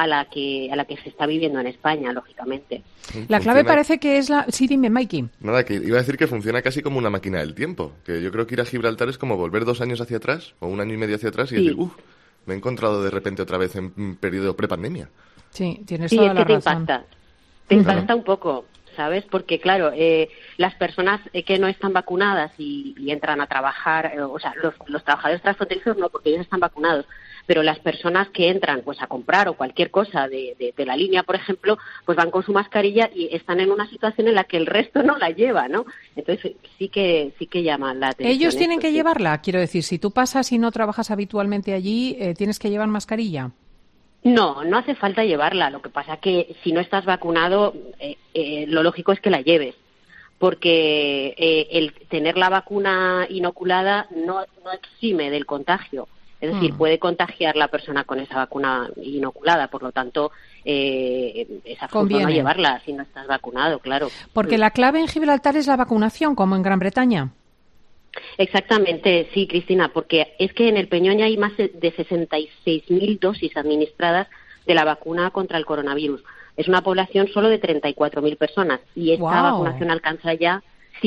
que se está viviendo en España, lógicamente. La clave parece que es la... Sí, dime, Mikey. Nada, que iba a decir que funciona casi como una máquina del tiempo, que yo creo que ir a Gibraltar es como volver 2 años hacia atrás, o 1 año y medio hacia atrás, y decir, me he encontrado de repente otra vez en un periodo prepandemia. Sí, tienes toda la razón. Te impacta un poco, ¿sabes? Porque, claro, las personas que no están vacunadas y entran a trabajar, o sea, los trabajadores transfronterizos no, porque ellos están vacunados, pero las personas que entran pues a comprar o cualquier cosa de la línea, por ejemplo, pues van con su mascarilla y están en una situación en la que el resto no la lleva, ¿no? Entonces sí que llama la atención. ¿Ellos tienen que llevarla? Quiero decir, si tú pasas y no trabajas habitualmente allí, ¿tienes que llevar mascarilla? No hace falta llevarla. Lo que pasa que si no estás vacunado, lo lógico es que la lleves, porque el tener la vacuna inoculada no exime del contagio. Es decir, puede contagiar la persona con esa vacuna inoculada, por lo tanto, esa forma no llevarla si no estás vacunado, claro. Porque la clave en Gibraltar es la vacunación, como en Gran Bretaña. Exactamente, sí, Cristina, porque es que en el Peñón ya hay más de 66.000 dosis administradas de la vacuna contra el coronavirus. Es una población solo de 34.000 personas y esta vacunación alcanza ya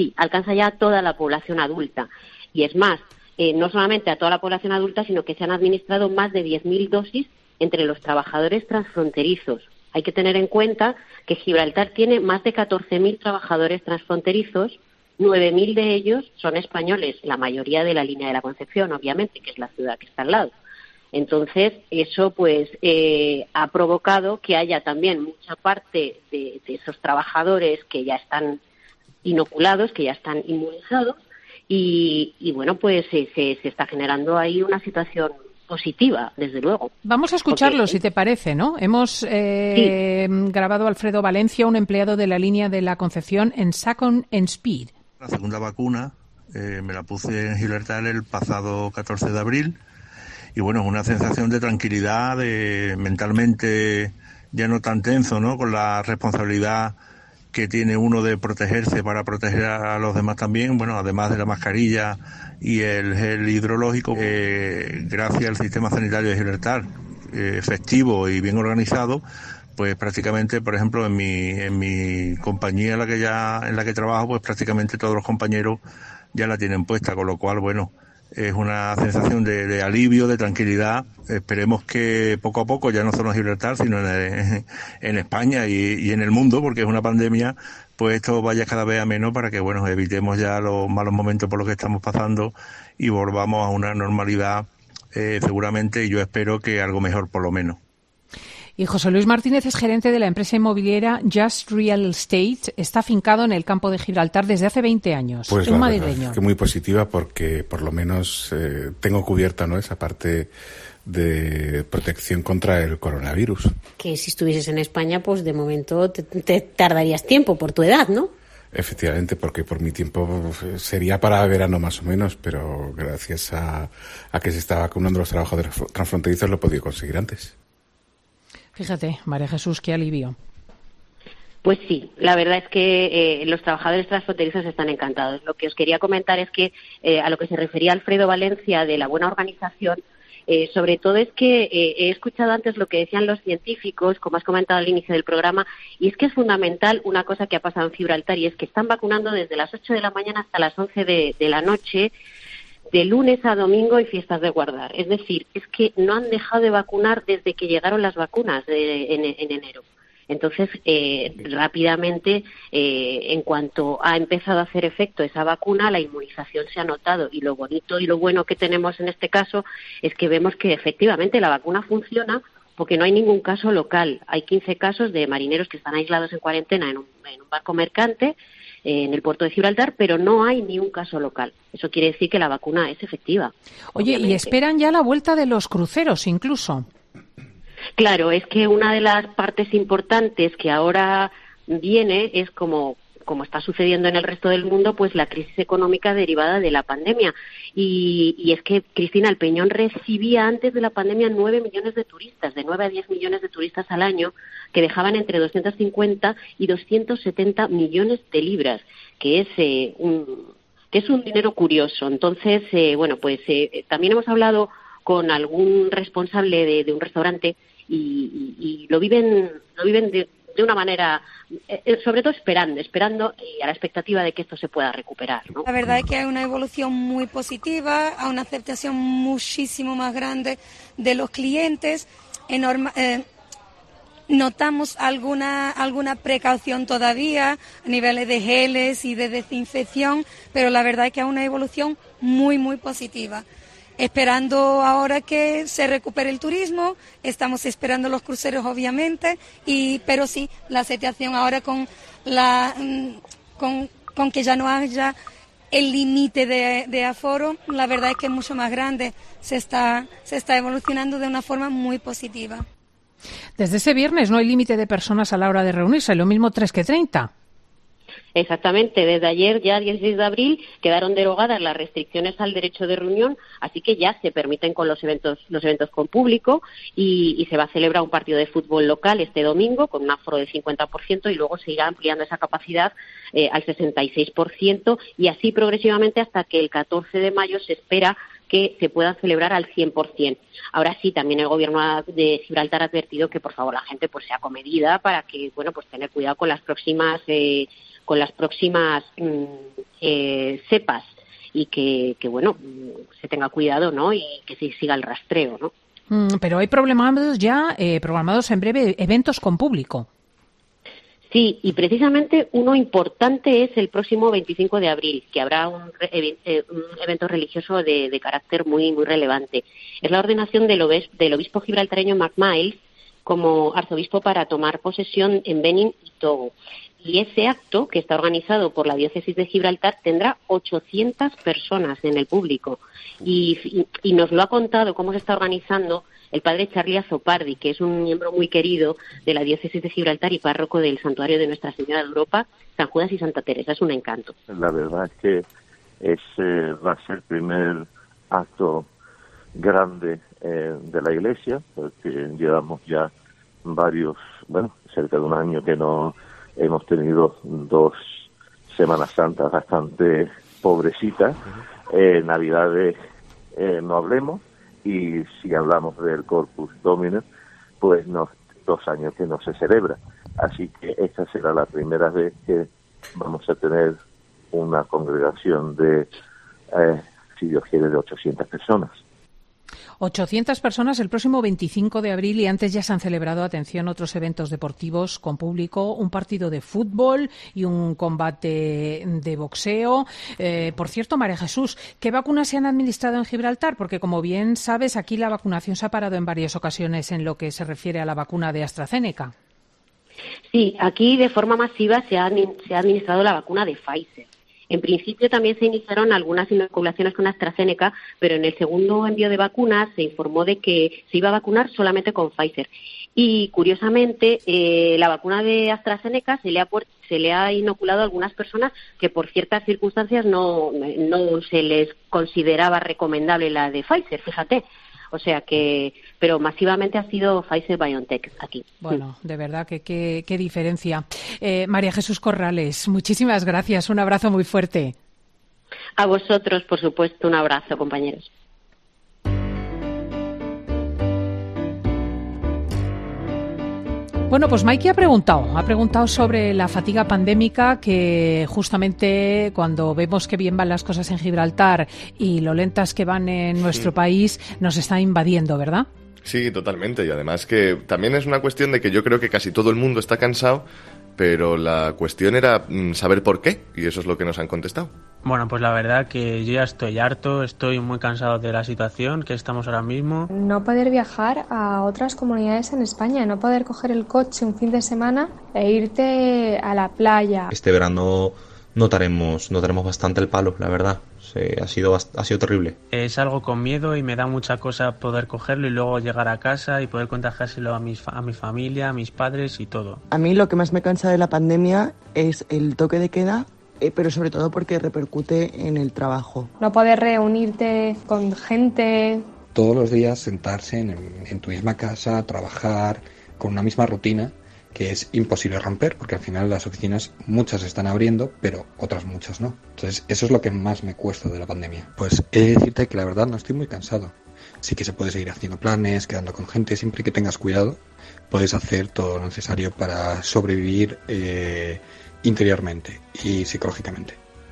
a toda la población adulta. Y es más, no solamente a toda la población adulta, sino que se han administrado más de 10.000 dosis entre los trabajadores transfronterizos. Hay que tener en cuenta que Gibraltar tiene más de 14.000 trabajadores transfronterizos, 9.000 de ellos son españoles, la mayoría de la línea de la Concepción, obviamente, que es la ciudad que está al lado. Entonces, eso pues ha provocado que haya también mucha parte de esos trabajadores que ya están inoculados, que ya están inmunizados, y bueno, pues se está generando ahí una situación positiva, desde luego. Vamos a escucharlo, si te parece, ¿no? Hemos grabado a Alfredo Valencia, un empleado de la línea de la Concepción en Second and Speed. La segunda vacuna me la puse en Gibraltar el pasado 14 de abril y bueno, es una sensación de tranquilidad, de mentalmente ya no tan tenso, ¿no? Con la responsabilidad que tiene uno de protegerse para proteger a los demás también, bueno, además de la mascarilla y el gel hidrológico, gracias al sistema sanitario de Gibraltar, efectivo y bien organizado, pues prácticamente, por ejemplo, en mi compañía en la que trabajo, pues prácticamente todos los compañeros ya la tienen puesta, con lo cual, bueno, es una sensación de alivio, de tranquilidad. Esperemos que poco a poco, ya no solo en Gibraltar, sino en España y en el mundo, porque es una pandemia, pues esto vaya cada vez a menos para que, bueno, evitemos ya los malos momentos por los que estamos pasando y volvamos a una normalidad, seguramente, y yo espero que algo mejor por lo menos. Y José Luis Martínez es gerente de la empresa inmobiliaria Just Real Estate. Está afincado en el Campo de Gibraltar desde hace 20 años. Pues un madrileño. Que muy positiva porque por lo menos tengo cubierta, ¿no?, esa parte de protección contra el coronavirus. Que si estuvieses en España, pues de momento te tardarías tiempo por tu edad, ¿no? Efectivamente, porque por mi tiempo sería para verano más o menos, pero gracias a que se está vacunando los trabajadores transfronterizos lo he podido conseguir antes. Fíjate, María Jesús, qué alivio. Pues sí, la verdad es que los trabajadores transfronterizos están encantados. Lo que os quería comentar es que a lo que se refería Alfredo Valencia de la buena organización, sobre todo es que he escuchado antes lo que decían los científicos, como has comentado al inicio del programa, y es que es fundamental una cosa que ha pasado en Gibraltar, y es que están vacunando desde las 8 de la mañana hasta las 11 de la noche, de lunes a domingo y fiestas de guardar. Es decir, es que no han dejado de vacunar desde que llegaron las vacunas en enero. Entonces, rápidamente, en cuanto ha empezado a hacer efecto esa vacuna, la inmunización se ha notado. Y lo bonito y lo bueno que tenemos en este caso es que vemos que efectivamente la vacuna funciona porque no hay ningún caso local. Hay 15 casos de marineros que están aislados en cuarentena en un barco mercante en el puerto de Gibraltar, pero no hay ni un caso local. Eso quiere decir que la vacuna es efectiva. Oye, obviamente. Y esperan ya la vuelta de los cruceros incluso. Claro, es que una de las partes importantes que ahora viene es como está sucediendo en el resto del mundo, pues la crisis económica derivada de la pandemia. Y es que, Cristina, el Peñón recibía antes de la pandemia 9 millones de turistas, de 9 a 10 millones de turistas al año, que dejaban entre 250 y 270 millones de libras, que es un dinero curioso. Entonces, también hemos hablado con algún responsable de un restaurante y lo viven de una manera, sobre todo esperando y a la expectativa de que esto se pueda recuperar, ¿no? La verdad es que hay una evolución muy positiva, hay una aceptación muchísimo más grande de los clientes. Notamos alguna precaución todavía a niveles de geles y de desinfección, pero la verdad es que hay una evolución muy, muy positiva. Esperando ahora que se recupere el turismo, estamos esperando los cruceros obviamente, pero sí, la situación ahora con que ya no haya el límite de aforo, la verdad es que es mucho más grande, se está evolucionando de una forma muy positiva. Desde ese viernes no hay límite de personas a la hora de reunirse, lo mismo 3 que 30. Exactamente, desde ayer, ya 16 de abril, quedaron derogadas las restricciones al derecho de reunión, así que ya se permiten con los eventos con público y se va a celebrar un partido de fútbol local este domingo con un aforo del 50% y luego se irá ampliando esa capacidad al 66% y así progresivamente hasta que el 14 de mayo se espera que se puedan celebrar al 100%. Ahora sí, también el gobierno de Gibraltar ha advertido que por favor la gente pues sea comedida para que, tener cuidado con las próximas cepas y que se tenga cuidado, ¿no? Y que se siga el rastreo, ¿no? Pero hay programados en breve eventos con público. Sí, y precisamente uno importante es el próximo 25 de abril, que habrá un evento religioso de carácter muy, muy relevante. Es la ordenación del obispo gibraltareño Mark Miles como arzobispo para tomar posesión en Benin y Togo. Y ese acto, que está organizado por la diócesis de Gibraltar, tendrá 800 personas en el público. Y nos lo ha contado cómo se está organizando el padre Charlie Azopardi, que es un miembro muy querido de la diócesis de Gibraltar y párroco del santuario de Nuestra Señora de Europa, San Judas y Santa Teresa. Es un encanto. La verdad es que va a ser el primer acto grande de la Iglesia, porque llevamos ya cerca de un año que no hemos tenido 2 Semanas Santas bastante pobrecitas. Navidades no hablemos. Y si hablamos del Corpus Domini, pues 2 años que no se celebra. Así que esta será la primera vez que vamos a tener una congregación de, si Dios quiere, de 800 personas. 800 personas el próximo 25 de abril y antes ya se han celebrado, atención, otros eventos deportivos con público, un partido de fútbol y un combate de boxeo. Por cierto, María Jesús, ¿qué vacunas se han administrado en Gibraltar? Porque, como bien sabes, aquí la vacunación se ha parado en varias ocasiones en lo que se refiere a la vacuna de AstraZeneca. Sí, aquí de forma masiva se ha administrado la vacuna de Pfizer. En principio también se iniciaron algunas inoculaciones con AstraZeneca, pero en el segundo envío de vacunas se informó de que se iba a vacunar solamente con Pfizer. Y, curiosamente, la vacuna de AstraZeneca se le ha inoculado a algunas personas que por ciertas circunstancias no se les consideraba recomendable la de Pfizer, fíjate. O sea que, pero masivamente ha sido Pfizer-BioNTech aquí. Bueno, de verdad que qué diferencia. María Jesús Corrales, muchísimas gracias. Un abrazo muy fuerte. A vosotros, por supuesto, un abrazo, compañeros. Bueno, pues Maiki ha preguntado sobre la fatiga pandémica, que justamente cuando vemos que bien van las cosas en Gibraltar y lo lentas que van en nuestro país, nos está invadiendo, ¿verdad? Sí, totalmente. Y además que también es una cuestión de que yo creo que casi todo el mundo está cansado, pero la cuestión era saber por qué, y eso es lo que nos han contestado. Bueno, pues la verdad que yo ya estoy harto, estoy muy cansado de la situación que estamos ahora mismo. No poder viajar a otras comunidades en España, no poder coger el coche un fin de semana e irte a la playa. Este verano notaremos bastante el palo, la verdad. Ha sido terrible. Es algo con miedo y me da mucha cosa poder cogerlo y luego llegar a casa y poder contagiárselo a mi familia, a mis padres y todo. A mí lo que más me cansa de la pandemia es el toque de queda, pero sobre todo porque repercute en el trabajo. No poder reunirte con gente. Todos los días sentarse en tu misma casa, trabajar con una misma rutina, que es imposible romper, porque al final las oficinas muchas están abriendo, pero otras muchas no. Entonces eso es lo que más me cuesta de la pandemia. Pues he de decirte que la verdad no estoy muy cansado. Sí que se puede seguir haciendo planes, quedando con gente, siempre que tengas cuidado, puedes hacer todo lo necesario para sobrevivir interiormente y psicológicamente.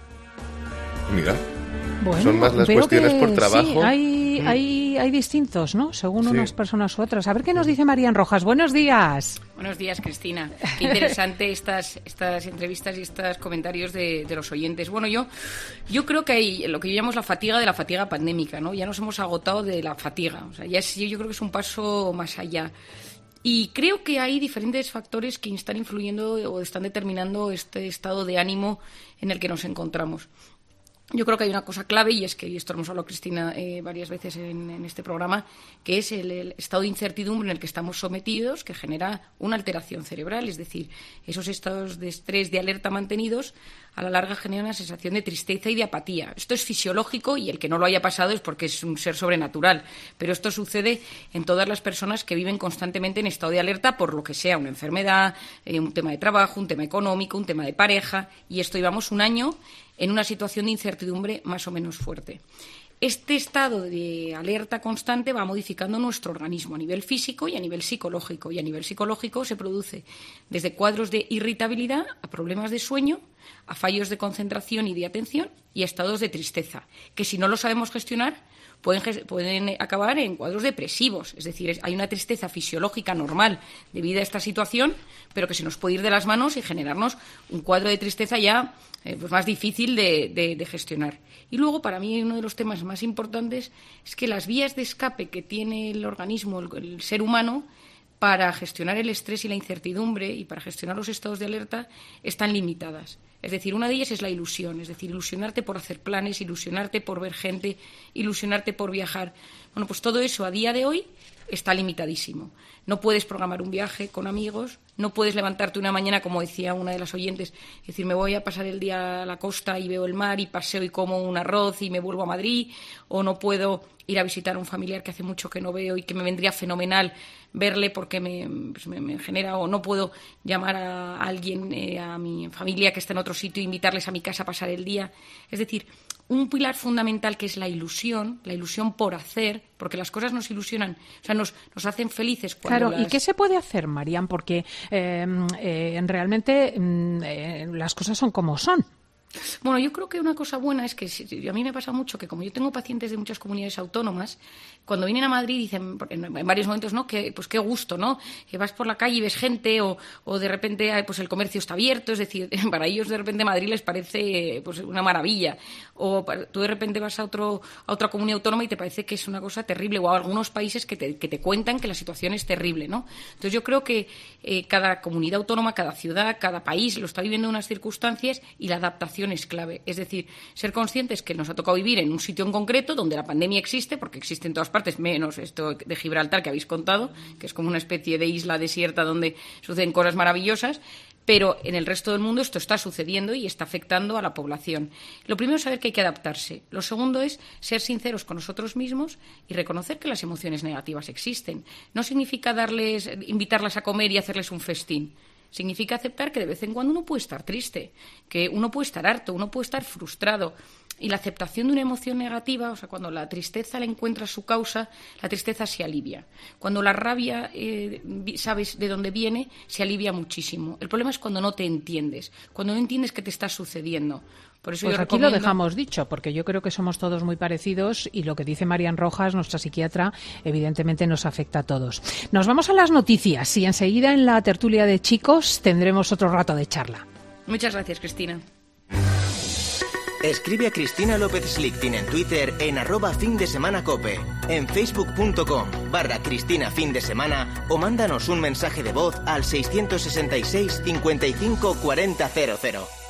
Mira, bueno, son más las cuestiones por trabajo. Sí, hay distintos, ¿no? Según unas personas u otras. A ver qué nos dice Marían Rojas. Buenos días. Buenos días, Cristina. Qué interesante estas entrevistas y estos comentarios de los oyentes. Bueno, yo creo que hay lo que llamamos la fatiga de la fatiga pandémica, ¿no? Ya nos hemos agotado de la fatiga. O sea, yo creo que es un paso más allá. Y creo que hay diferentes factores que están influyendo o están determinando este estado de ánimo en el que nos encontramos. Yo creo que hay una cosa clave, y es que, y esto hemos hablado, Cristina, varias veces en este programa, que es el estado de incertidumbre en el que estamos sometidos, que genera una alteración cerebral. Es decir, esos estados de estrés, de alerta mantenidos, a la larga generan una sensación de tristeza y de apatía. Esto es fisiológico, y el que no lo haya pasado es porque es un ser sobrenatural. Pero esto sucede en todas las personas que viven constantemente en estado de alerta por lo que sea, una enfermedad, un tema de trabajo, un tema económico, un tema de pareja. Y esto llevamos un año en una situación de incertidumbre más o menos fuerte. Este estado de alerta constante va modificando nuestro organismo a nivel físico y a nivel psicológico. Y a nivel psicológico se produce desde cuadros de irritabilidad a problemas de sueño, a fallos de concentración y de atención y a estados de tristeza, que si no lo sabemos gestionar pueden acabar en cuadros depresivos. Es decir, hay una tristeza fisiológica normal debido a esta situación, pero que se nos puede ir de las manos y generarnos un cuadro de tristeza ya pues más difícil de gestionar. Y luego, para mí, uno de los temas más importantes es que las vías de escape que tiene el organismo, el ser humano, para gestionar el estrés y la incertidumbre y para gestionar los estados de alerta están limitadas. Es decir, una de ellas es la ilusión, es decir, ilusionarte por hacer planes, ilusionarte por ver gente, ilusionarte por viajar. Bueno, pues todo eso a día de hoy está limitadísimo. No puedes programar un viaje con amigos, no puedes levantarte una mañana, como decía una de las oyentes, es decir, me voy a pasar el día a la costa y veo el mar y paseo y como un arroz y me vuelvo a Madrid, o no puedo ir a visitar a un familiar que hace mucho que no veo y que me vendría fenomenal verle porque me genera, o no puedo llamar a alguien, a mi familia que está en otro sitio, e invitarles a mi casa a pasar el día. Es decir, un pilar fundamental que es la ilusión por hacer, porque las cosas nos ilusionan, o sea, nos hacen felices. Claro, ¿y qué se puede hacer, Marían? Porque realmente las cosas son como son. Bueno, yo creo que una cosa buena es que a mí me pasa mucho que como yo tengo pacientes de muchas comunidades autónomas, cuando vienen a Madrid dicen en varios momentos, ¿no?, que pues qué gusto, ¿no?, que vas por la calle y ves gente o de repente pues el comercio está abierto. Es decir, para ellos de repente Madrid les parece pues una maravilla, o tú de repente vas a otra comunidad autónoma y te parece que es una cosa terrible, o a algunos países que te cuentan que la situación es terrible, ¿no? Entonces yo creo que cada comunidad autónoma, cada ciudad, cada país lo está viviendo en unas circunstancias y la adaptación reflexión es clave. Es decir, ser conscientes que nos ha tocado vivir en un sitio en concreto donde la pandemia existe, porque existe en todas partes, menos esto de Gibraltar que habéis contado, que es como una especie de isla desierta donde suceden cosas maravillosas, pero en el resto del mundo esto está sucediendo y está afectando a la población. Lo primero es saber que hay que adaptarse. Lo segundo es ser sinceros con nosotros mismos y reconocer que las emociones negativas existen. No significa invitarlas a comer y hacerles un festín. Significa aceptar que de vez en cuando uno puede estar triste, que uno puede estar harto, uno puede estar frustrado. Y la aceptación de una emoción negativa, o sea, cuando la tristeza le encuentra su causa, la tristeza se alivia. Cuando la rabia, sabes de dónde viene, se alivia muchísimo. El problema es cuando no te entiendes, cuando no entiendes qué te está sucediendo. Por eso pues yo aquí lo dejamos dicho, porque yo creo que somos todos muy parecidos y lo que dice Marian Rojas, nuestra psiquiatra, evidentemente nos afecta a todos. Nos vamos a las noticias y enseguida en la tertulia de chicos tendremos otro rato de charla. Muchas gracias, Cristina. Escribe a Cristina López Slichting en Twitter en @findesemanacope, en facebook.com/Cristina Fin de Semana o mándanos un mensaje de voz al 666 55 40 00.